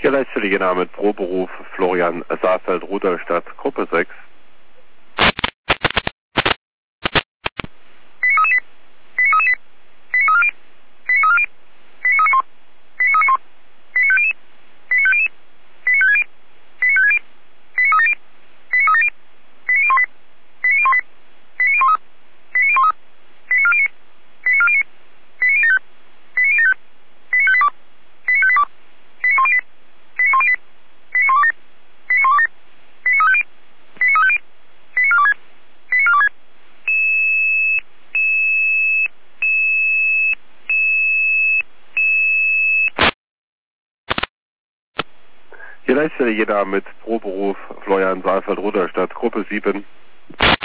Hier leistet Ihr Name mit Proberuf Florian Saalfeld, Rudolstadt, Gruppe 6. Hier leistet Ihr Name mit Proberuf Florian Saalfeld, Rudolstadt, Gruppe 7.